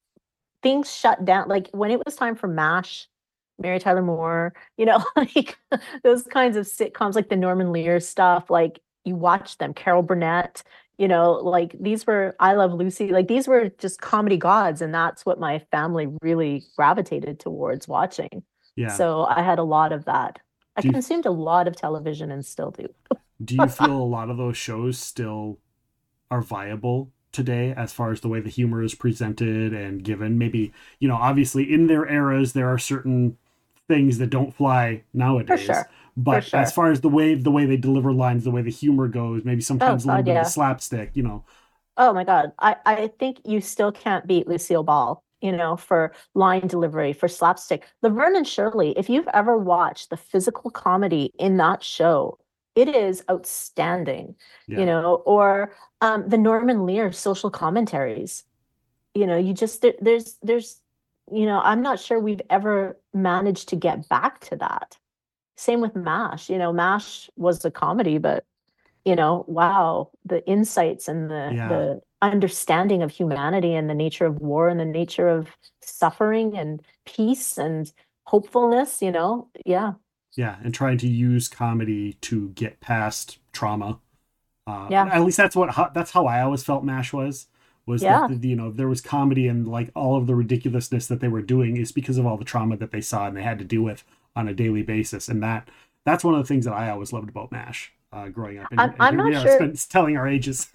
things shut down. Like when it was time for MASH, Mary Tyler Moore, you know, like those kinds of sitcoms, like the Norman Lear stuff, like you watch them, Carol Burnett, you know, like these were I Love Lucy, like these were just comedy gods, and that's what my family really gravitated towards watching. Yeah. So I had a lot of that. I Do you consumed a lot of television and still do. do you feel a lot of those shows still are viable today as far as the way the humor is presented and given? Maybe, you know, obviously in their eras there are certain things that don't fly For nowadays. sure. For But as sure. far as the way the way they deliver lines, the way the humor goes, maybe Oh sometimes a little God, bit of the yeah. slapstick, you know. Oh my God. I, I think you still can't beat Lucille Ball, you know, for line delivery, for slapstick. Laverne and Shirley, if you've ever watched the physical comedy in that show, it is outstanding, you Yeah. know, or um, the Norman Lear social commentaries. You know, you just, there, there's, there's, you know, I'm not sure we've ever managed to get back to that. Same with MASH, you know, MASH was a comedy, but you know, wow, the insights and the Yeah. the understanding of humanity and the nature of war and the nature of suffering and peace and hopefulness, you know, yeah, Yeah. And trying to use comedy to get past trauma. Uh, yeah, at least that's what how, that's how I always felt MASH was was that yeah, the, you know, there was comedy, and like all of the ridiculousness that they were doing is because of all the trauma that they saw and they had to deal with on a daily basis. And that that's one of the things that I always loved about MASH uh, growing up. And, I'm and I'm here we not are sure spent telling our ages.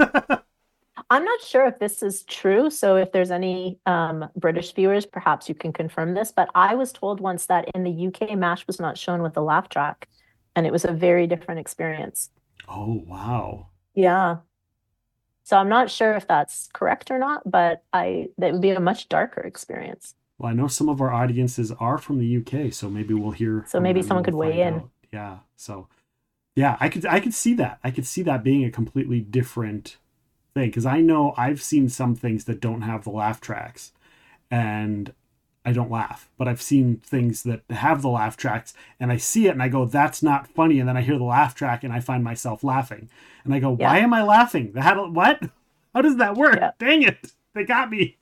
I'm not sure if this is true. So if there's any um, British viewers, perhaps you can confirm this. But I was told once that in the U K, MASH was not shown with the laugh track, and it was a very different experience. Oh, wow. Yeah. So I'm not sure if that's correct or not, but I that would be a much darker experience. Well, I know some of our audiences are from the U K, so maybe we'll hear So from maybe them and someone we'll could weigh find in. out. Yeah. So yeah, I could I could see that. I could see that being a completely different thing, because I know I've seen some things that don't have the laugh tracks and I don't laugh. But I've seen things that have the laugh tracks and I see it and I go, that's not funny. And then I hear the laugh track and I find myself laughing. And I go, Yeah. why am I laughing? That what? How does that work? Yeah. Dang it. They got me.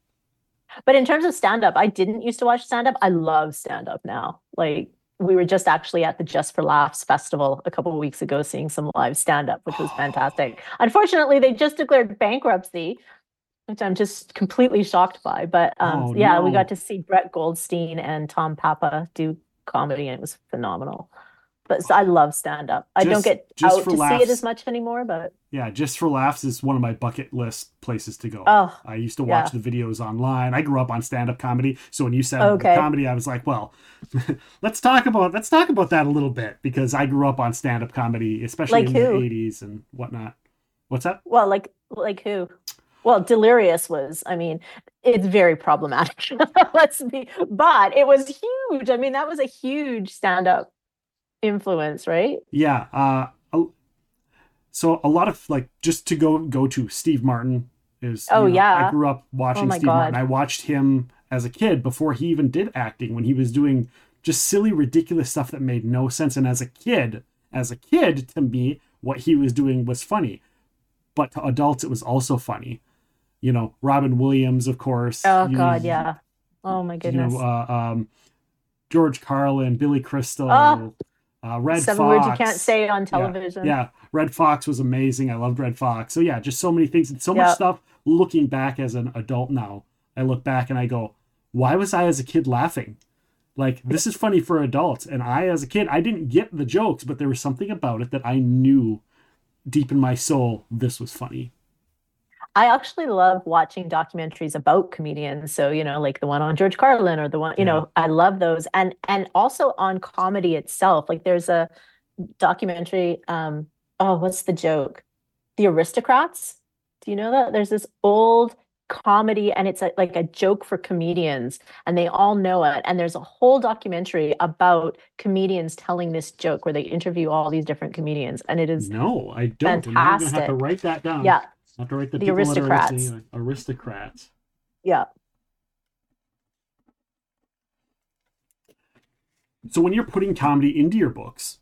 But in terms of stand-up, I didn't used to watch stand-up. I love stand-up now. Like we were just actually at the Just for Laughs festival a couple of weeks ago seeing some live stand-up, which was fantastic. Unfortunately, they just declared bankruptcy, which I'm just completely shocked by. But um, Oh yeah, we got no. to see Brett Goldstein and Tom Papa do comedy, and it was phenomenal. But so I love stand up. I don't Just get just out for to see it as laughs. much anymore, but Yeah, Just for Laughs is one of my bucket list places to go. oh, I used to watch yeah. the videos online. I grew up on stand-up comedy, so when you said the Okay. comedy, I was like, well, let's talk about let's talk about that a little bit because I grew up on stand-up comedy, especially Like in the who? eighties and whatnot. What's that? Well, like like who? Well, Delirious was, I mean, it's very problematic. Let's be, but it was huge. I mean, that was a huge stand-up influence, right? Yeah, uh, a- so a lot of like just to go go to Steve Martin is Oh you know I yeah. grew up Oh watching my Steve Martin. God. I watched him as a kid before he even did acting when he was doing just silly ridiculous stuff that made no sense. And as a kid, as a kid to me, what he was doing was funny, but to adults it was also funny. You know, Robin Williams, of course. Oh You God, you, yeah. Oh my you know goodness. uh, um, George Carlin, Billy Oh, Crystal, uh, Red seven words you can't Fox. say on Yeah, television. yeah. Red Fox was amazing. I loved Red Fox. So yeah, just so many things and so much Yeah. stuff. Looking back as an adult now, I look back and I go, why was I as a kid laughing? Like this is funny for adults, and I as a kid I didn't get the jokes, but there was something about it that I knew deep in my soul this was funny. I actually love watching documentaries about comedians. So, you know, like the one on George Carlin or the one, you Yeah. know, I love those. And and also on comedy itself. Like there's a documentary, um, oh, what's the joke? The Aristocrats. Do you know that? There's this old comedy and it's a, like a joke for comedians and they all know it. And there's a whole documentary about comedians telling this joke where they interview all these different comedians. And it is No, I don't. And now I'm gonna have to fantastic. write that down. Yeah, I have to write the the people that are Aristocrats. listening. Aristocrats. Yeah. So when you're putting comedy into your books,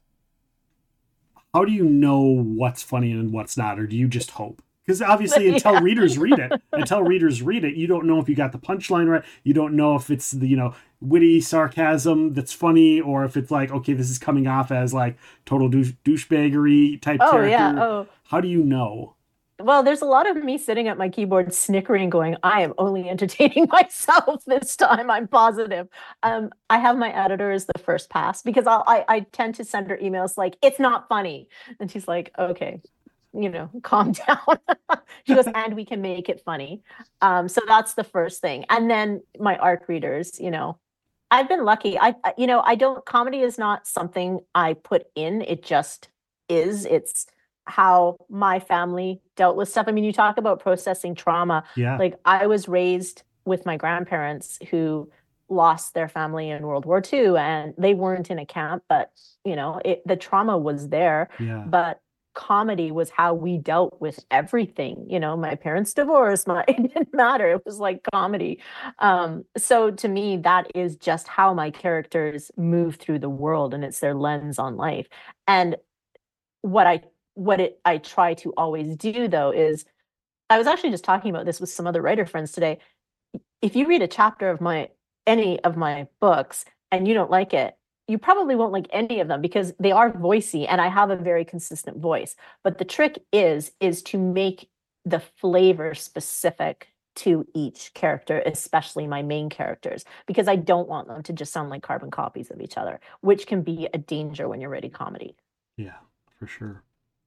how do you know what's funny and what's not, or do you just hope? Because obviously, until Yeah. readers read it, until readers read it, you don't know if you got the punchline right. You don't know if it's the you know witty sarcasm that's funny, or if it's like, okay, this is coming off as like total douche douchebaggery type Oh yeah. character. Oh. How do you know? Well, there's a lot of me sitting at my keyboard snickering, going, I am only entertaining myself this time. I'm positive. Um, I have my editor as the first pass because I'll, I I tend to send her emails like, it's not funny. And she's like, okay, you know, calm down. She goes, and we can make it funny. Um, so that's the first thing. And then my ARC readers, you know, I've been lucky. I, I- you know, I don't, comedy is not something I put in. It just is. It's how my family dealt with stuff. I mean, you talk about processing trauma. Yeah, Like I was raised with my grandparents who lost their family in World War Two and they weren't in a camp, but you know, it, the trauma was there. yeah, But comedy was how we dealt with everything. You know, my parents divorced, my it didn't matter. It was like comedy. Um, so to me, that is just how my characters move through the world and it's their lens on life. And what I what it I try to always do though is I was actually just talking about this with some other writer friends today. If you read a chapter of my any of my books and you don't like it, you probably won't like any of them because they are voicey and I have a very consistent voice. But the trick is is to make the flavor specific to each character, especially my main characters, because I don't want them to just sound like carbon copies of each other, which can be a danger when you're writing comedy. yeah, for sure.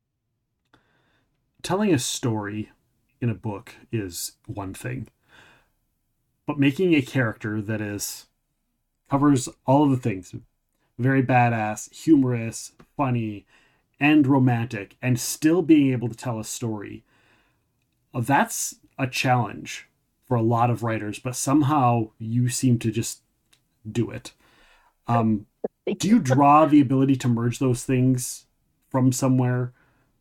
Telling a story in a book is one thing, but making a character that is covers all of the things, very badass, humorous, funny, and romantic, and still being able to tell a story, uh, that's a challenge for a lot of writers, but somehow you seem to just do it. Um, do you draw the ability to merge those things from somewhere?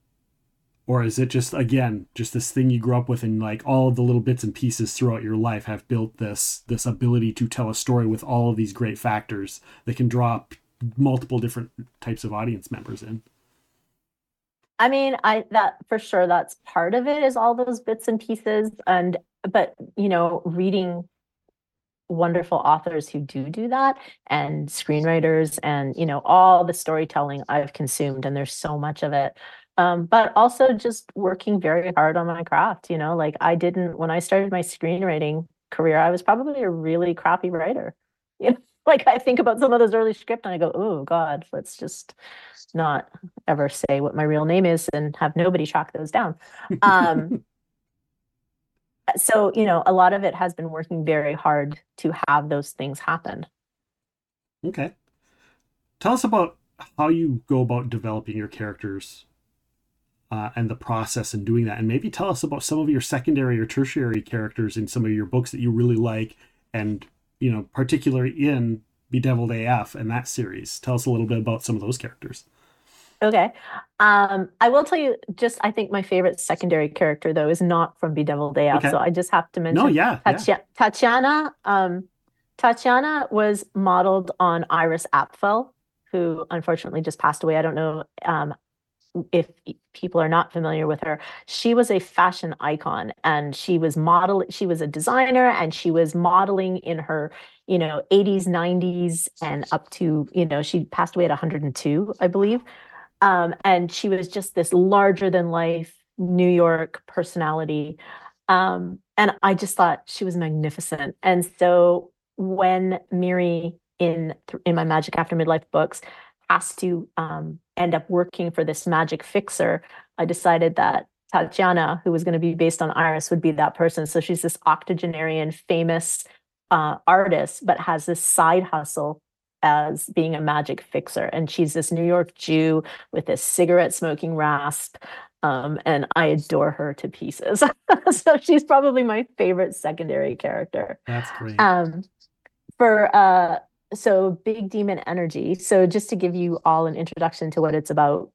Or is it just, again, just this thing you grew up with and like all of the little bits and pieces throughout your life have built this this ability to tell a story with all of these great factors that can draw p- multiple different types of audience members in? I mean, I that for sure that's part of it is all those bits and pieces and but you know, reading wonderful authors who do do that and screenwriters and you know all the storytelling I've consumed and there's so much of it. Um, but also just working very hard on my craft, you know, like I didn't when I started my screenwriting career, I was probably a really crappy writer. You know? Like I think about some of those early script and I go, oh God, let's just not ever say what my real name is and have nobody track those down. Um, so, you know, a lot of it has been working very hard to have those things happen. Okay. Tell us about how you go about developing your characters uh, and the process in doing that. And maybe tell us about some of your secondary or tertiary characters in some of your books that you really like, and, you know, particularly in Bedeviled A F and that series. Tell us a little bit about some of those characters. Okay. Um, I will tell you just, I think my favorite secondary character though is not from Bedeviled A F. Okay. So I just have to mention No, yeah, Tati- yeah. Tatiana. Um, Tatiana was modeled on Iris Apfel, who unfortunately just passed away. I don't know um, if people are not familiar with her. She was a fashion icon, and she was model. She was a designer, and she was modeling in her, you know, eighties, nineties, and up to, you know, she passed away at one hundred two, I believe. Um, and she was just this larger than life New York personality. Um, and I just thought she was magnificent. And so when Miri in in my Magic After Midlife books has to um, end up working for this magic fixer, I decided that Tatiana, who was going to be based on Iris, would be that person. So she's this octogenarian, famous uh, artist, but has this side hustle as being a magic fixer. And she's this New York Jew with this cigarette smoking rasp. Um, and I adore her to pieces. So she's probably my favorite secondary character. That's great. Um, for uh, so Big Demon Energy. So just to give you all an introduction to what it's about.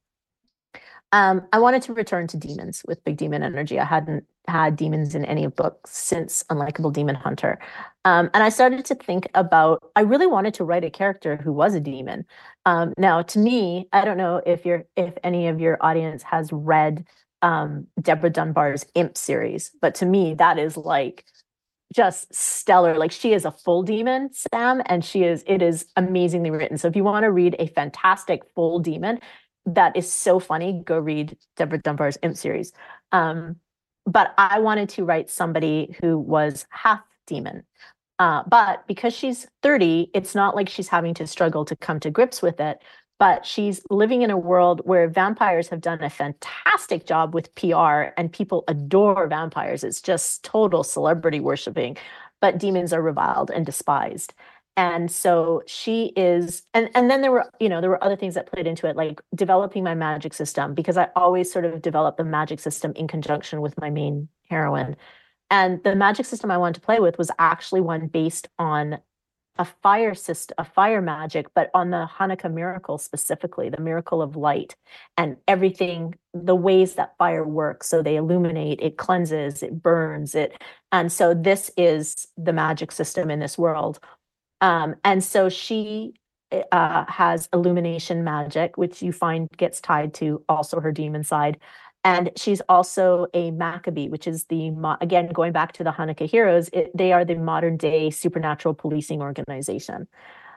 Um, I wanted to return to demons with Big Demon Energy. I hadn't had demons in any books since Unlikable Demon Hunter. Um, and I started to think about, I really wanted to write a character who was a demon. Um, now, to me, I don't know if you're, if any of your audience has read um, Deborah Dunbar's Imp series, but to me, that is like just stellar. Like she is a full demon, Sam, and she is, it is amazingly written. So if you want to read a fantastic full demon, that is so funny, go read Deborah Dunbar's Imp series. Um, but I wanted to write somebody who was half demon. Uh, but because she's thirty, it's not like she's having to struggle to come to grips with it. But she's living in a world where vampires have done a fantastic job with P R and people adore vampires. It's just total celebrity worshiping, but demons are reviled and despised. And so she is, and, and then there were, you know, there were other things that played into it, like developing my magic system, because I always sort of develop the magic system in conjunction with my main heroine. And the magic system I wanted to play with was actually one based on a fire system, a fire magic, but on the Hanukkah miracle specifically, the miracle of light and everything, the ways that fire works. So they illuminate, it cleanses, it burns, it. And so this is the magic system in this world. Um, and so she uh, has illumination magic, which you find gets tied to also her demon side. And she's also a Maccabee, which is the, again, going back to the Hanukkah heroes, it, they are the modern day supernatural policing organization.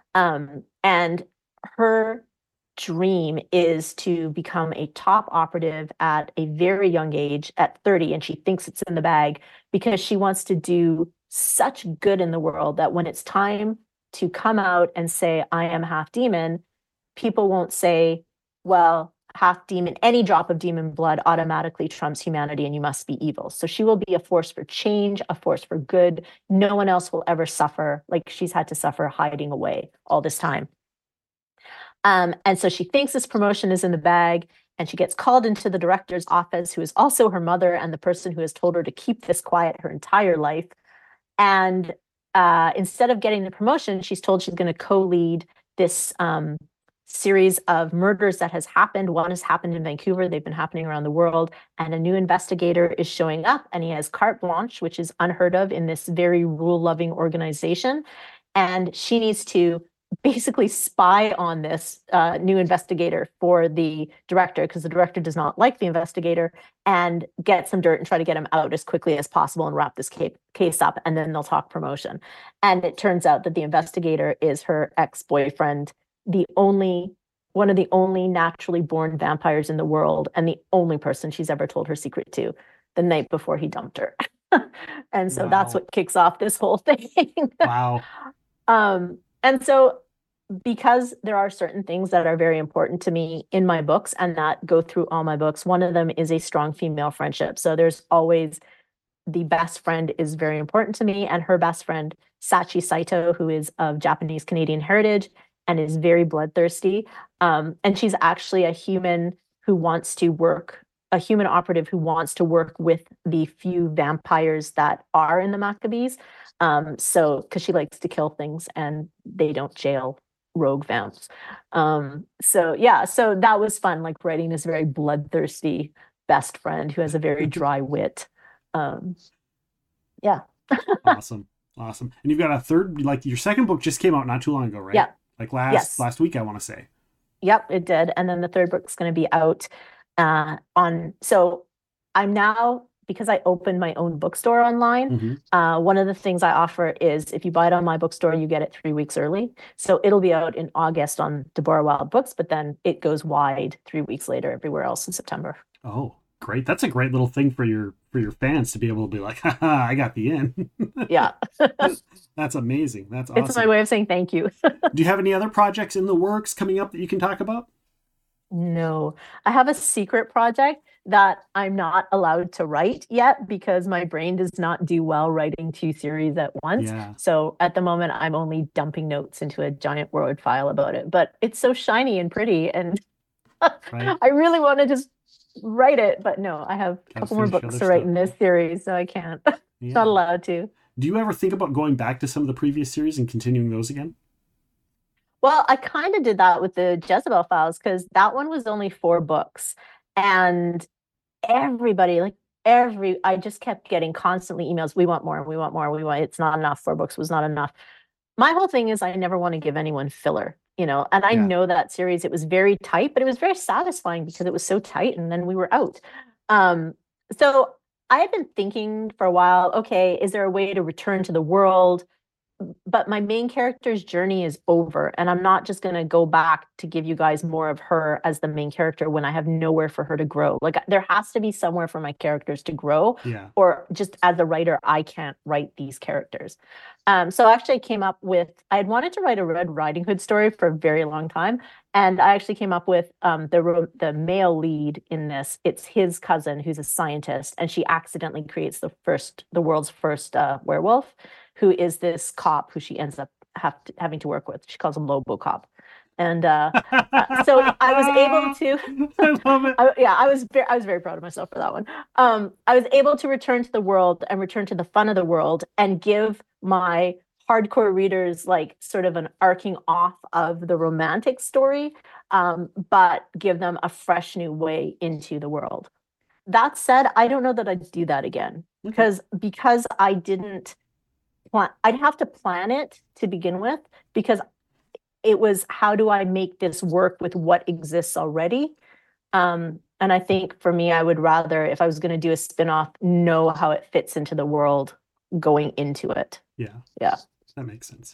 Um, and her dream is to become a top operative at a very young age, at thirty, and she thinks it's in the bag because she wants to do such good in the world that when it's time to come out and say, I am half demon, people won't say, well, half demon, any drop of demon blood automatically trumps humanity and you must be evil. So she will be a force for change, a force for good. No one else will ever suffer like she's had to suffer hiding away all this time. Um, and so she thinks this promotion is in the bag, and she gets called into the director's office, who is also her mother and the person who has told her to keep this quiet her entire life. And uh, instead of getting the promotion, she's told she's going to co-lead this um, series of murders that has happened. One has happened in Vancouver. They've been happening around the world. And a new investigator is showing up, and he has carte blanche, which is unheard of in this very rule-loving organization. And she needs to basically spy on this uh, new investigator for the director, because the director does not like the investigator, and get some dirt and try to get him out as quickly as possible and wrap this case up, and then they'll talk promotion. And it turns out that the investigator is her ex-boyfriend, the only one of the only naturally born vampires in the world, and the only person she's ever told her secret to, the night before he dumped her. And so wow. That's what kicks off this whole thing. Wow. um And so because there are certain things that are very important to me in my books and that go through all my books, one of them is a strong female friendship. So there's always the best friend is very important to me, and her best friend, Sachi Saito, who is of Japanese Canadian heritage and is very bloodthirsty. Um, and she's actually a human who wants to work, a human operative who wants to work with the few vampires that are in the Maccabees. Um, so, because she likes to kill things and they don't jail rogue vamps. Um, so yeah, so that was fun, like writing this very bloodthirsty best friend who has a very dry wit. Um, yeah. Awesome. Awesome. And you've got a third, like your second book just came out not too long ago, right? Yeah. Like last, yes. last week, I want to say. Yep, it did. And then the third book's going to be out uh, on, so I'm now, because I opened my own bookstore online, Mm-hmm. uh, one of the things I offer is if you buy it on my bookstore, you get it three weeks early. So it'll be out in August on Deborah Wild Books, but then it goes wide three weeks later everywhere else in September. Oh, great. That's a great little thing for your for your fans to be able to be like, haha, I got the in. Yeah. That's amazing. That's awesome. It's my way of saying thank you. Do you have any other projects in the works coming up that you can talk about? No, I have a secret project that I'm not allowed to write yet because my brain does not do well writing two series at once. Yeah. So at the moment, I'm only dumping notes into a giant Word file about it. But it's so shiny and pretty, and Right. I really want to just write it. But no, I have a Gotta couple more finish books other to write stuff. in this series, so I can't. Yeah. Not allowed to. Do you ever think about going back to some of the previous series and continuing those again? Well, I kind of did that with the Jezebel Files because that one was only four books. And everybody, like every, I just kept getting constantly emails. We want more. We want more. We want, it's not enough. Four books was not enough. My whole thing is I never want to give anyone filler, you know, and I Yeah. know that series, it was very tight, but it was very satisfying because it was so tight and then we were out. Um, so I had been thinking for a while, okay, is there a way to return to the world? But my main character's journey is over, and I'm not just going to go back to give you guys more of her as the main character when I have nowhere for her to grow. Like there has to be somewhere for my characters to grow, Yeah. or just as a writer, I can't write these characters. Um, so actually I came up with, I had wanted to write a Red Riding Hood story for a very long time. And I actually came up with um, the, ro- the male lead in this. It's his cousin who's a scientist, and she accidentally creates the first, the world's first uh, werewolf, who is this cop who she ends up have to, having to work with. She calls him Lobo Cop. And uh, uh, so I was able to, I love it. I, yeah, I was very, I was very proud of myself for that one. Um, I was able to return to the world and return to the fun of the world and give my hardcore readers like sort of an arcing off of the romantic story, um, but give them a fresh new way into the world. That said, I don't know that I'd do that again Okay. because because I didn't plan. I'd have to plan it to begin with because it was how do I make this work with what exists already? Um, and I think for me, I would rather, if I was going to do a spinoff, know how it fits into the world going into it. Yeah. Yeah. That makes sense.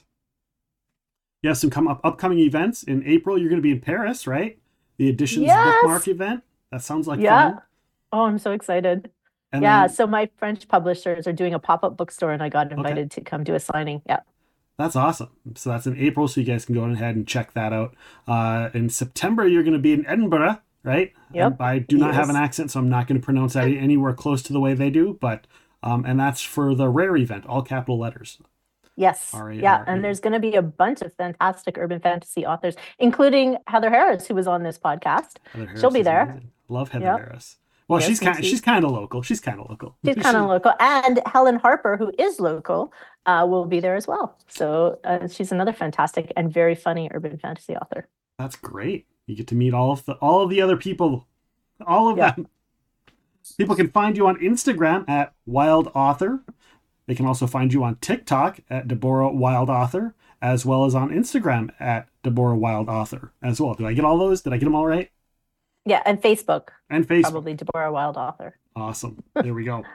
You have some come up upcoming events in April. You're going to be in Paris, right? The Editions Yes! Bookmark event. That sounds like Yeah. fun. Oh, I'm so excited. And yeah. then- So my French publishers are doing a pop-up bookstore and I got invited to come do a signing. Yeah. That's awesome. So that's in April, so you guys can go ahead and check that out. Uh, in September, you're going to be in Edinburgh, right? Yep. And I do not have Yes. an accent, so I'm not going to pronounce that anywhere close to the way they do. But um, and that's for the Rare event, all capital letters. Yes. R A R E. Yeah. And there's going to be a bunch of fantastic urban fantasy authors, including Heather Harris, who was on this podcast. Heather Harris She'll be is there. amazing. Love Heather Yep. Harris. Well, Yes, she's me kind. too. She's kind of local. She's kind of local. She's kind of local. And Helen Harper, who is local, uh, will be there as well. So uh, she's another fantastic and very funny urban fantasy author. That's great. You get to meet all of the all of the other people, all of Yeah. them. People can find you on Instagram at Wild Author. They can also find you on TikTok at Deborah Wild Author, as well as on Instagram at Deborah Wild Author as well. Did I get all those? Did I get them all right? Yeah. And Facebook, And Facebook. probably Deborah Wild Author. Awesome. There we go.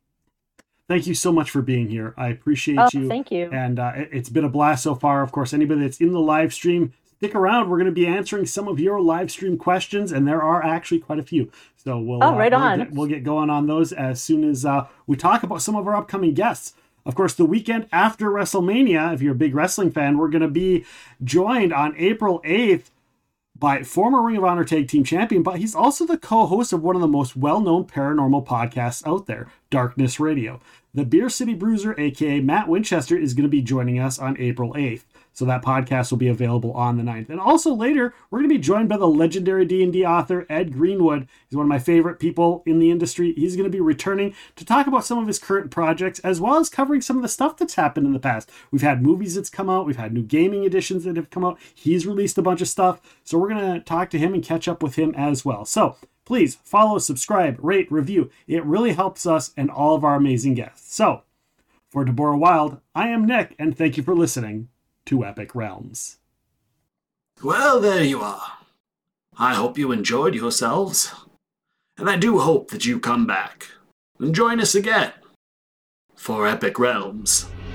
Thank you so much for being here. I appreciate Oh, you. thank you. And uh, it- it's been a blast so far. Of course, anybody that's in the live stream, stick around. We're going to be answering some of your live stream questions, and there are actually quite a few. So we'll, Oh, right uh, we'll on. Get, we'll get going on those as soon as uh, we talk about some of our upcoming guests. Of course, the weekend after WrestleMania, if you're a big wrestling fan, we're going to be joined on April eighth by former Ring of Honor Tag Team Champion, but he's also the co-host of one of the most well-known paranormal podcasts out there, Darkness Radio. The Beer City Bruiser, aka Matt Winchester, is going to be joining us on April eighth. So that podcast will be available on the ninth. And also later, we're going to be joined by the legendary D and D author Ed Greenwood. He's one of my favorite people in the industry. He's going to be returning to talk about some of his current projects, as well as covering some of the stuff that's happened in the past. We've had movies that's come out. We've had new gaming editions that have come out. He's released a bunch of stuff. So we're going to talk to him and catch up with him as well. So please follow, subscribe, rate, review. It really helps us and all of our amazing guests. So for Deborah Wild, I am Nick, and thank you for listening to Epic Realms. Well, there you are. I hope you enjoyed yourselves. And I do hope that you come back and join us again for Epic Realms.